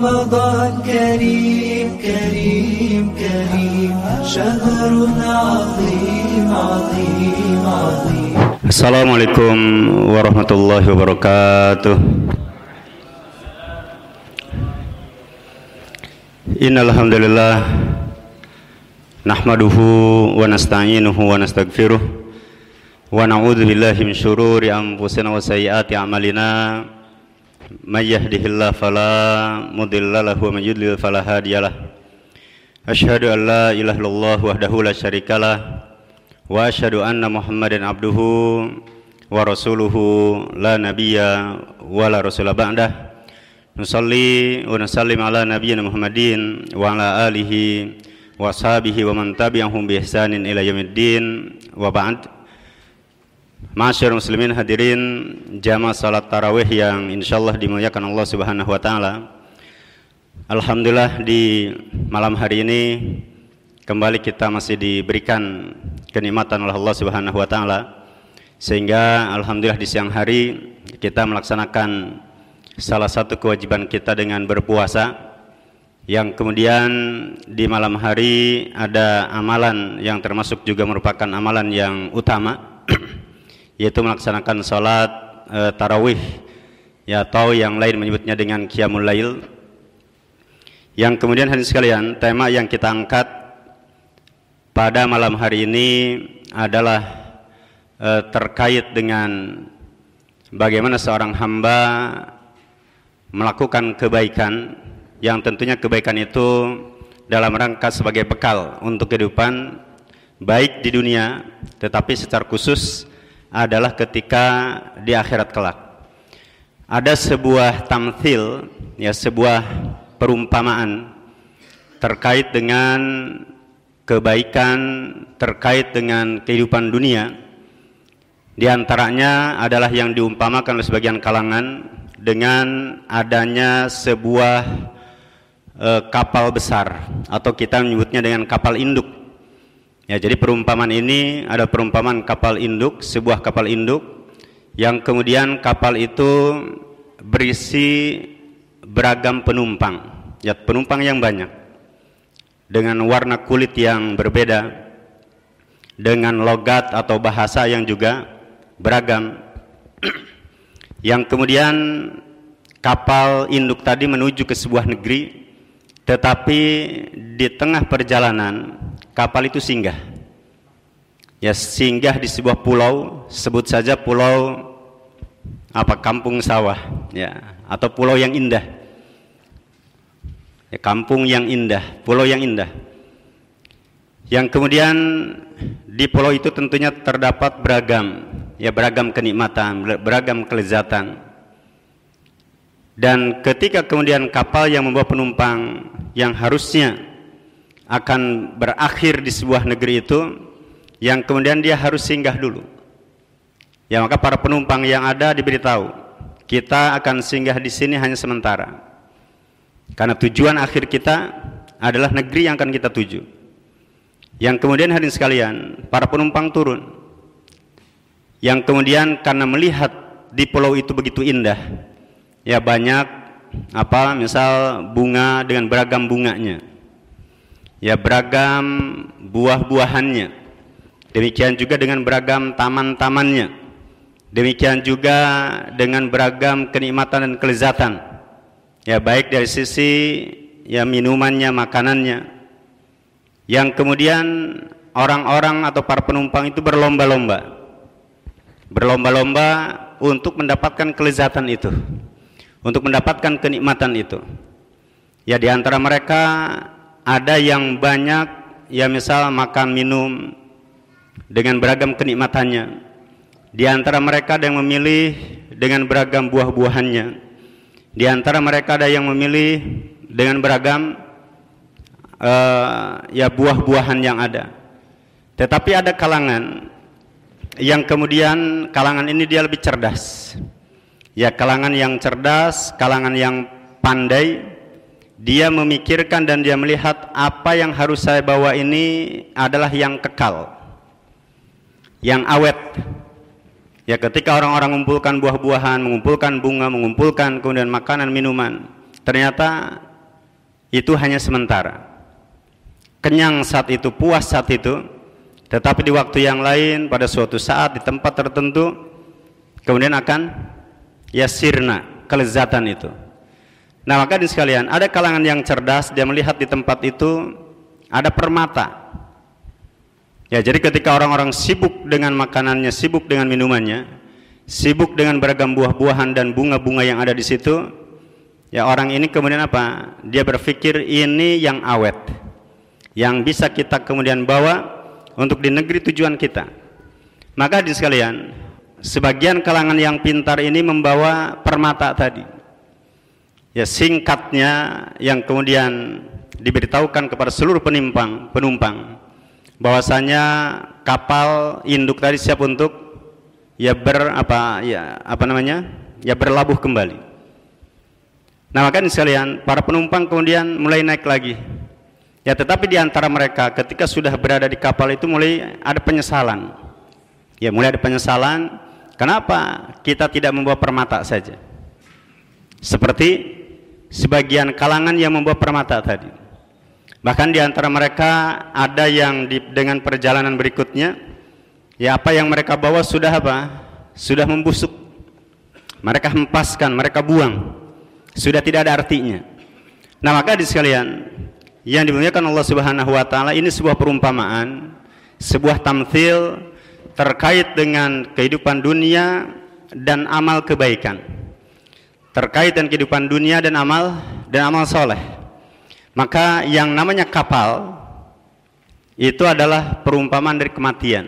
رمضان كريم كريم كريم شهر عظيم عظيم عظيم. Assalamualaikum warahmatullahi wabarakatuh. Innal hamdalillah nahmaduhu wa nasta'inuhu wa nastaghfiruh wa na'udzu billahi min syururi anfusina wa sayyiati a'malina may yahdihillahu fala mudilla lahu wa may yudlil fala hadiyalah. Asyhadu an la ilaha illallah wahdahu la syarikalah wa asyhadu anna Muhammadan abduhu wa rasuluhu la nabiyya wa la rasula ba'dah. Nusalli wa nusallim ala nabiyyina Muhammadin wa ala alihi wa ashabihi wa man tabi'ahum bi ihsanin ila yaumiddin wa ba'd. Ma'asyiral muslimin hadirin jamaah salat tarawih yang insyaallah dimuliakan Allah Subhanahu wa taala. Alhamdulillah di malam hari ini kembali kita masih diberikan kenikmatan oleh Allah Subhanahu wa taala, sehingga alhamdulillah di siang hari kita melaksanakan salah satu kewajiban kita dengan berpuasa, yang kemudian di malam hari ada amalan yang termasuk juga merupakan amalan yang utama yaitu melaksanakan salat tarawih, ya, atau yang lain menyebutnya dengan qiyamul lail. Yang kemudian hadirin sekalian, tema yang kita angkat pada malam hari ini adalah terkait dengan bagaimana seorang hamba melakukan kebaikan, yang tentunya kebaikan itu dalam rangka sebagai bekal untuk kehidupan baik di dunia, tetapi secara khusus adalah ketika di akhirat kelak. Ada sebuah tamthil, ya, sebuah perumpamaan terkait dengan kebaikan, terkait dengan kehidupan dunia. Di antaranya adalah yang diumpamakan oleh sebagian kalangan dengan adanya sebuah kapal besar, atau kita menyebutnya dengan kapal induk. Ya, jadi perumpamaan ini ada perumpamaan kapal induk, sebuah kapal induk yang kemudian kapal itu berisi beragam penumpang, ya, penumpang yang banyak dengan warna kulit yang berbeda, dengan logat atau bahasa yang juga beragam. Yang kemudian kapal induk tadi menuju ke sebuah negeri, tetapi di tengah perjalanan kapal itu singgah. Ya, singgah di sebuah pulau, sebut saja pulau Kampung Sawah, ya, atau pulau yang indah. Ya, kampung yang indah, pulau yang indah. Yang kemudian di pulau itu tentunya terdapat beragam kenikmatan, beragam kelezatan. Dan ketika kemudian kapal yang membawa penumpang yang harusnya akan berakhir di sebuah negeri itu, yang kemudian dia harus singgah dulu, ya, maka para penumpang yang ada diberitahu, kita akan singgah di sini hanya sementara, karena tujuan akhir kita adalah negeri yang akan kita tuju. Yang kemudian hadirin sekalian, para penumpang turun, yang kemudian karena melihat di pulau itu begitu indah, ya, banyak misal bunga dengan beragam bunganya, ya, beragam buah-buahannya, demikian juga dengan beragam taman-tamannya, demikian juga dengan beragam kenikmatan dan kelezatan, ya, baik dari sisi, ya, minumannya, makanannya. Yang kemudian orang-orang atau para penumpang itu berlomba-lomba untuk mendapatkan kelezatan itu, untuk mendapatkan kenikmatan itu. Ya, di antara mereka ada yang banyak, ya, misal makan minum dengan beragam kenikmatannya. Di antara mereka ada yang memilih dengan beragam buah-buahannya. Di antara mereka ada yang memilih dengan beragam buah-buahan yang ada. Tetapi ada kalangan yang kemudian kalangan ini dia lebih cerdas. Ya, kalangan yang cerdas, kalangan yang pandai, dia memikirkan dan dia melihat apa yang harus saya bawa ini adalah yang kekal, yang awet. Ya, ketika orang-orang mengumpulkan buah-buahan, mengumpulkan bunga, mengumpulkan kemudian makanan, minuman, ternyata itu hanya sementara. Kenyang saat itu, puas saat itu, tetapi di waktu yang lain, pada suatu saat, di tempat tertentu, kemudian akan yasirna, kelezatan itu. Nah, maka di sekalian, ada kalangan yang cerdas, dia melihat di tempat itu ada permata. Ya, jadi ketika orang-orang sibuk dengan makanannya, sibuk dengan minumannya, sibuk dengan beragam buah-buahan dan bunga-bunga yang ada di situ, ya orang ini kemudian apa? Dia berpikir ini yang awet, yang bisa kita kemudian bawa untuk di negeri tujuan kita. Maka di sekalian, sebagian kalangan yang pintar ini membawa permata tadi. Ya, singkatnya yang kemudian diberitahukan kepada seluruh penumpang bahwasanya kapal induk tadi siap untuk berlabuh kembali. Nah, maka sekalian, para penumpang kemudian mulai naik lagi. Ya, tetapi di antara mereka ketika sudah berada di kapal itu mulai ada penyesalan. Ya, mulai ada penyesalan, kenapa kita tidak membawa permata saja? Seperti sebagian kalangan yang membawa permata tadi. Bahkan di antara mereka ada yang dengan perjalanan berikutnya, ya apa yang mereka bawa sudah sudah membusuk. Mereka hempaskan, mereka buang, sudah tidak ada artinya. Nah, maka di sekalian yang dimuliakan Allah Subhanahu wa taala, ini sebuah perumpamaan, sebuah tamtsil terkait dengan kehidupan dunia dan amal kebaikan. Terkait dengan kehidupan dunia dan amal soleh. Maka yang namanya kapal itu adalah perumpamaan dari kematian.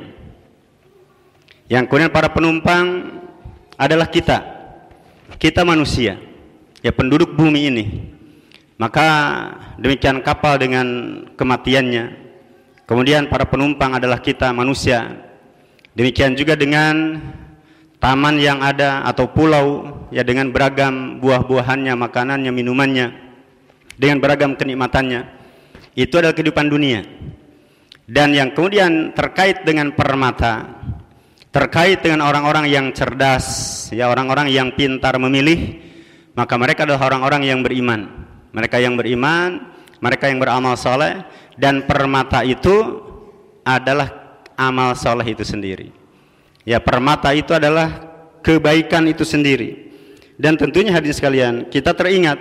Yang kemudian para penumpang adalah kita manusia, ya penduduk bumi ini. Maka demikian kapal dengan kematiannya. Kemudian para penumpang adalah kita manusia. Demikian juga dengan taman yang ada atau pulau, ya dengan beragam buah-buahannya, makanannya, minumannya, dengan beragam kenikmatannya. Itu adalah kehidupan dunia. Dan yang kemudian terkait dengan permata, terkait dengan orang-orang yang cerdas, ya orang-orang yang pintar memilih, maka mereka adalah orang-orang yang beriman. Mereka yang beriman, mereka yang beramal soleh, dan permata itu adalah amal soleh itu sendiri. Ya, permata itu adalah kebaikan itu sendiri. Dan tentunya hadirin sekalian, kita teringat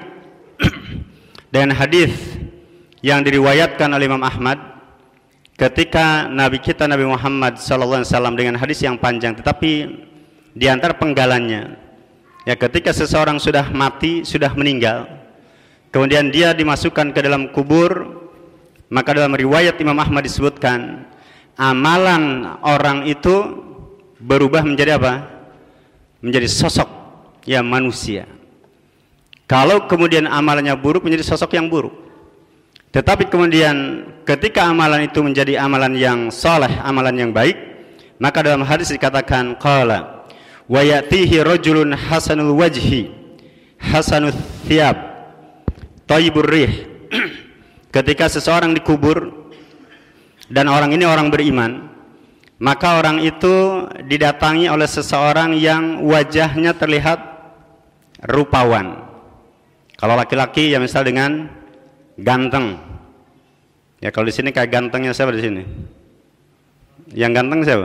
dengan hadis yang diriwayatkan oleh Imam Ahmad ketika Nabi kita Nabi Muhammad SAW, dengan hadis yang panjang, tetapi di antara penggalannya, ya ketika seseorang sudah mati, sudah meninggal, kemudian dia dimasukkan ke dalam kubur, maka dalam riwayat Imam Ahmad disebutkan amalan orang itu berubah menjadi apa? Menjadi sosok ya manusia. Kalau kemudian amalannya buruk, menjadi sosok yang buruk. Tetapi kemudian ketika amalan itu menjadi amalan yang saleh, amalan yang baik, maka dalam hadis dikatakan qala wa ya'tihi rajulun hasanul wajhi hasanul thiyab thayyibur rih. Ketika seseorang dikubur dan orang ini orang beriman, maka orang itu didatangi oleh seseorang yang wajahnya terlihat rupawan. Kalau laki-laki ya misal dengan ganteng. Ya kalau di sini kayak gantengnya siapa di sini? Yang ganteng siapa?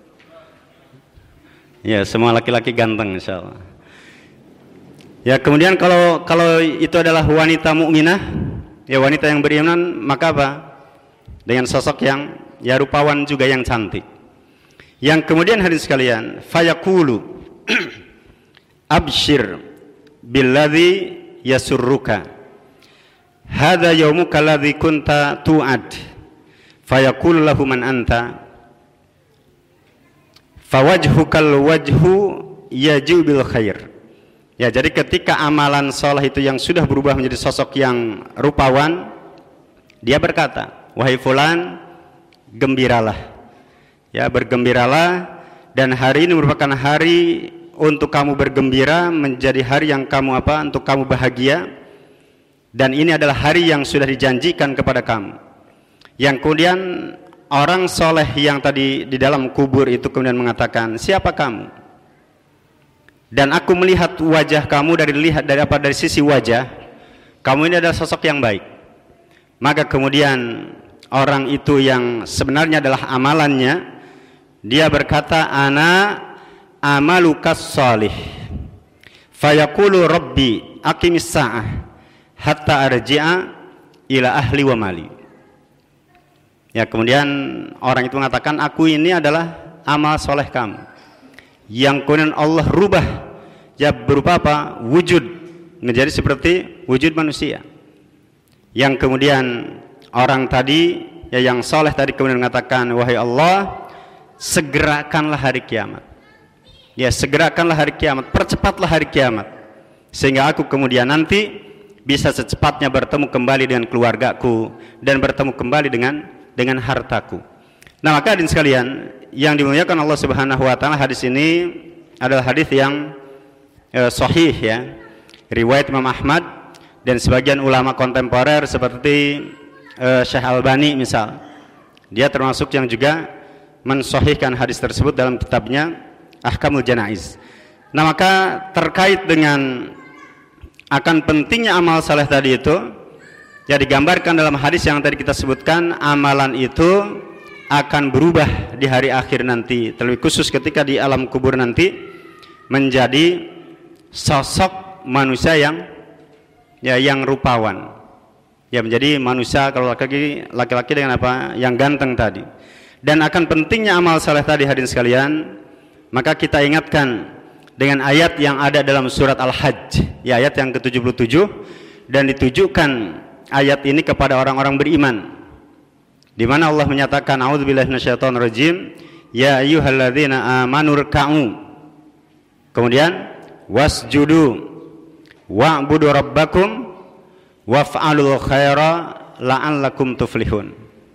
Ya semua laki-laki ganteng insyaallah. Ya kemudian kalau itu adalah wanita mukminah, ya wanita yang beriman, maka apa? Dengan sosok yang ya rupawan juga yang cantik. Yang kemudian hadirin sekalian, fayaqulu abshir billadzi yasurruka hadza yaumuka alladzi kunta tu'ad fayaqulu lahu man anta fawajhukal wajhu yaji'u bil khair. Ya, jadi ketika amalan saleh itu yang sudah berubah menjadi sosok yang rupawan, dia berkata, wahai fulan, gembiralah. Ya, bergembiralah, dan hari ini merupakan hari untuk kamu bergembira, menjadi hari yang kamu untuk kamu bahagia, dan ini adalah hari yang sudah dijanjikan kepada kamu. Yang kemudian orang soleh yang tadi di dalam kubur itu kemudian mengatakan, siapa kamu? Dan aku melihat wajah kamu dari sisi wajah, kamu ini adalah sosok yang baik. maka kemudian orang itu yang sebenarnya adalah amalannya, dia berkata, ana amalukas salih, fayaqulu rabbi aqimis sa'ah hatta arji'a ila ahli wa mali. Ya, kemudian orang itu mengatakan, aku ini adalah amal soleh kamu, yang kemudian Allah rubah, ya berupa apa? Wujud, menjadi seperti wujud manusia. Yang kemudian orang tadi, ya yang soleh tadi kemudian mengatakan, wahai Allah, segerakanlah hari kiamat. Ya, segerakanlah hari kiamat, percepatlah hari kiamat, sehingga aku kemudian nanti bisa secepatnya bertemu kembali dengan keluargaku dan bertemu kembali dengan hartaku. Nah, maka hadirin sekalian yang dimuliakan Allah Subhanahu wa taala, hadis ini adalah hadis yang sahih, ya, riwayat Imam Ahmad dan sebagian ulama kontemporer seperti Syekh Albani misal. Dia termasuk yang juga mensahihkan hadis tersebut dalam kitabnya Ahkamul Janaiz. Nah, maka terkait dengan akan pentingnya amal saleh tadi itu, ya digambarkan dalam hadis yang tadi kita sebutkan, amalan itu akan berubah di hari akhir nanti, terlebih khusus ketika di alam kubur nanti, menjadi sosok manusia yang rupawan. Ya, menjadi manusia kalau laki-laki dengan apa? Yang ganteng tadi. Dan akan pentingnya amal saleh tadi hadirin sekalian, maka kita ingatkan dengan ayat yang ada dalam surat Al-Hajj, ya ayat yang ke-77, dan ditujukan ayat ini kepada orang-orang beriman, di mana Allah menyatakan, a'udzubillahi minasyaitonirrajim, ya ayyuhalladzina amanu ruk'u, kemudian wasjudu wa'budu rabbakum waf'alul khaira la'allakum tuflihun.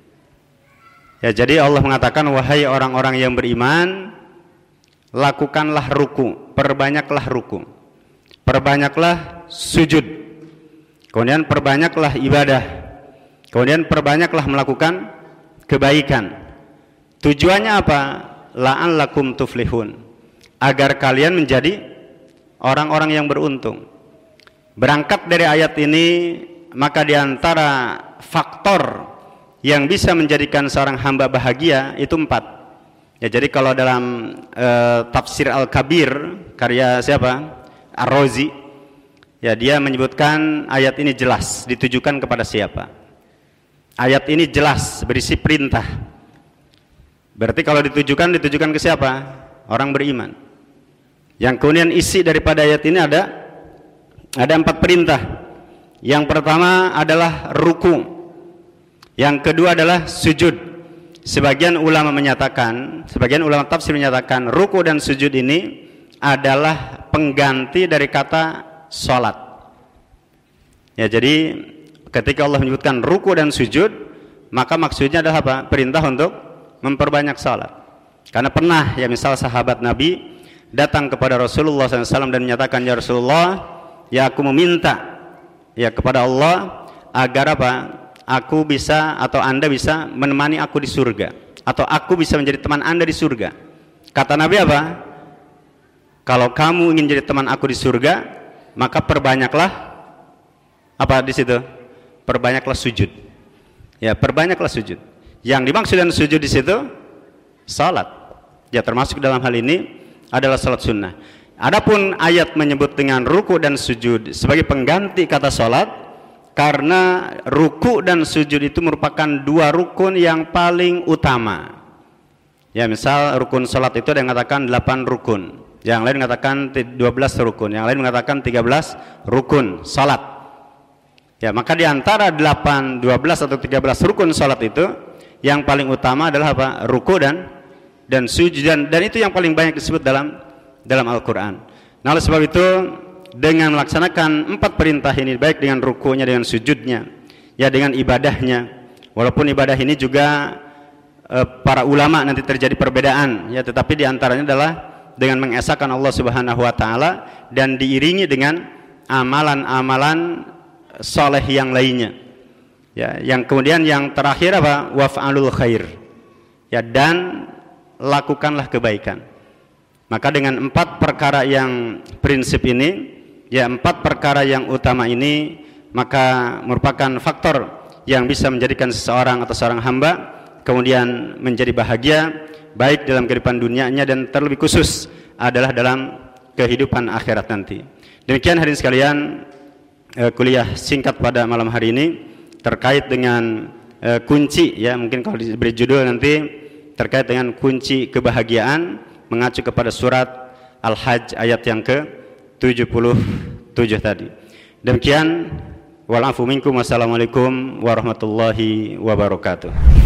Ya, jadi Allah mengatakan, wahai orang-orang yang beriman, lakukanlah ruku, perbanyaklah ruku, perbanyaklah sujud, kemudian perbanyaklah ibadah, kemudian perbanyaklah melakukan kebaikan. Tujuannya apa? La'allakum tuflihun, agar kalian menjadi orang-orang yang beruntung. Berangkat dari ayat ini, maka diantara faktor yang bisa menjadikan seorang hamba bahagia itu 4. Ya, jadi kalau dalam tafsir Al-Kabir karya siapa? Ar-Razi, ya dia menyebutkan ayat ini jelas ditujukan kepada siapa. Ayat ini jelas berisi perintah. Berarti kalau ditujukan ke siapa? Orang beriman. Yang kemudian isi daripada ayat ini ada 4 perintah. Yang pertama adalah ruku. Yang kedua adalah sujud. Sebagian ulama tafsir menyatakan ruku dan sujud ini adalah pengganti dari kata sholat. Ya, jadi ketika Allah menyebutkan ruku dan sujud, maka maksudnya adalah apa? Perintah untuk memperbanyak sholat. Karena pernah, ya misal sahabat Nabi datang kepada Rasulullah SAW dan menyatakan, ya Rasulullah, ya aku meminta ya kepada Allah agar apa? Aku bisa atau Anda bisa menemani aku di surga, atau aku bisa menjadi teman Anda di surga. Kata Nabi apa? Kalau kamu ingin jadi teman aku di surga, maka perbanyaklah apa di situ? Perbanyaklah sujud. Ya, perbanyaklah sujud. Yang dimaksud dengan sujud di situ salat. Ya, termasuk dalam hal ini adalah salat sunnah. Adapun ayat menyebut dengan ruku dan sujud sebagai pengganti kata salat, karena ruku dan sujud itu merupakan 2 rukun yang paling utama. Ya, misal rukun salat itu ada yang mengatakan 8 rukun, yang lain mengatakan 12 rukun, yang lain mengatakan 13 rukun salat. Ya, maka di antara 8, 12 atau 13 rukun salat itu yang paling utama adalah apa? Ruku dan sujud, dan itu yang paling banyak disebut dalam Al-Qur'an. Nah, oleh sebab itu dengan melaksanakan 4 perintah ini, baik dengan rukunya, dengan sujudnya, ya dengan ibadahnya, walaupun ibadah ini juga para ulama nanti terjadi perbedaan, ya, tetapi diantaranya adalah dengan mengesahkan Allah Subhanahu wa taala dan diiringi dengan amalan-amalan soleh yang lainnya. Ya, yang kemudian yang terakhir apa? Waf'alul khair. Ya, dan lakukanlah kebaikan. Maka dengan 4 perkara yang prinsip ini, ya 4 perkara yang utama ini, maka merupakan faktor yang bisa menjadikan seseorang atau seorang hamba kemudian menjadi bahagia baik dalam kehidupan dunianya dan terlebih khusus adalah dalam kehidupan akhirat nanti. Demikian hadirin sekalian, kuliah singkat pada malam hari ini terkait dengan kunci, ya mungkin kalau diberi judul nanti terkait dengan kunci kebahagiaan, mengacu kepada surat Al-Hajj ayat yang ke-77 tadi. Demikian, wal afu minkum, wassalamualaikum warahmatullahi wabarakatuh.